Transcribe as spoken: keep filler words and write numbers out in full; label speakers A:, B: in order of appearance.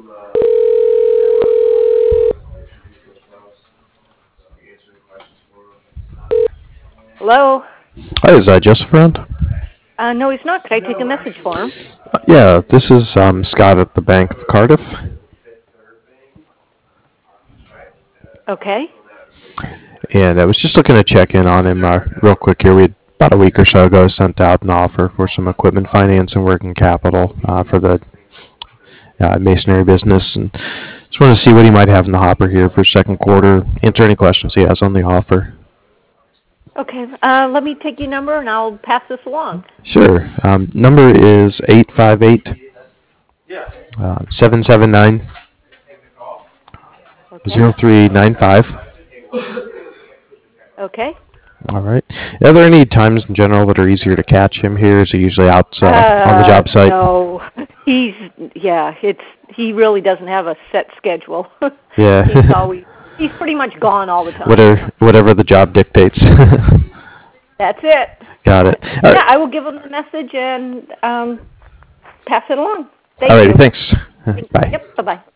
A: Hello?
B: Hi, is that Joseph around?
A: Uh, no, he's not. Could I take a message for him?
B: Uh, yeah, this is um, Scott at the Bank of Cardiff.
A: Okay.
B: And I was just looking to check in on him uh, real quick here. We had, about a week or so ago, sent out an offer for some equipment finance and working capital uh, for the uh, masonry business. And just wanted to see what he might have in the hopper here for second quarter. Answer any questions he has on the offer.
A: Okay. Uh, let me take your number and I'll pass this along.
B: Sure. Um, number is eight five eight, seven seven nine,
A: Okay.
B: zero three nine five.
A: Okay.
B: All right. Are there any times in general that are easier to catch him here? Is he usually out uh, on the
A: Uh,
B: job site?
A: no. He's, yeah, it's, he really doesn't have a set schedule.
B: Yeah.
A: He's always, he's pretty much gone all the time.
B: Whatever, whatever the job dictates.
A: That's it.
B: Got it.
A: But,
B: All
A: yeah,
B: right.
A: I will give him the message and um, pass it along. Thank
B: All righty.
A: you.
B: Thanks. Bye.
A: Yep. Bye-bye.